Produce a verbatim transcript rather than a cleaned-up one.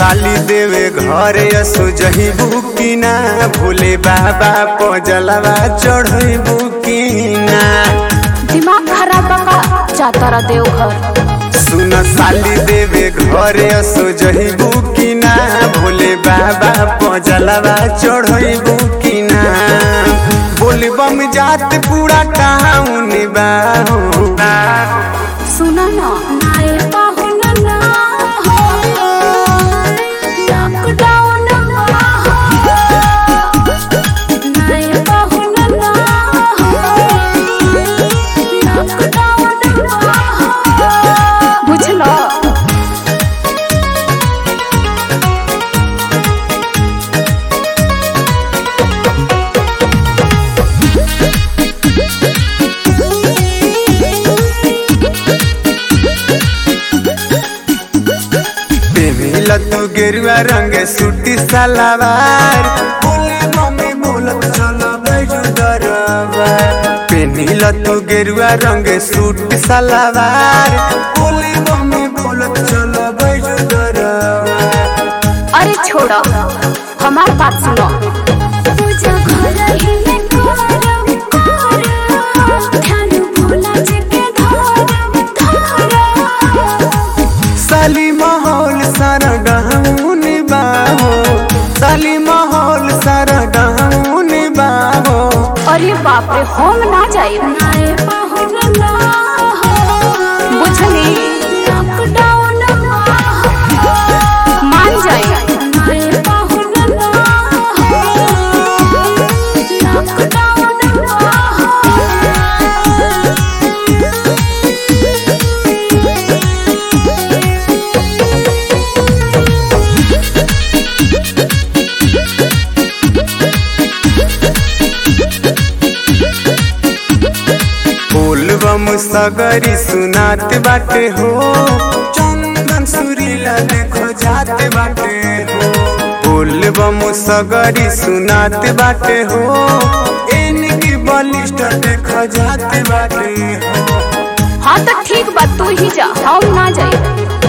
साली देवे घर यसो जहिबू की ना भोले बाबा पजलवा चढ़बू की ना। दिमाग खराब बका जाता रह देव घर। सुन साली देवे घर यसो जहिबू की ना भोले बाबा पजलवा चढ़बू की ना। बोल बम जात पूरा टाउन बाहू सुना ना नाए पाहुन ना हो लॉकडाउन ना हो नाए पाहुन ना हो लॉकडाउन ना हो बुझलो। तू गेरुआ रंग सूटी सलवार बोले मम्मी बोलत चलो बैजू दरबार। पेनिल तू गेरुआ रंग सूट सलवार बोले मम्मी बोलत चलो बैजू दरबार। अरे छोड़ो हमार बात सुनो। साली माहौल सारा गहून बाहो साली माहौल सारा गहून बाहो। अरे बाप रे हम ना जाए बुझली लॉकडाउन मान जाए। बम सगरी सुनात बाटे हो चंदन सुरीला देखो जाते बाटे हो। बोल बम सगरी सुनात बाटे हो इनकी बलिष्ठ देखो जाते बाटे हो। हाँ तो ठीक बात तू ही जा हम ना जाए।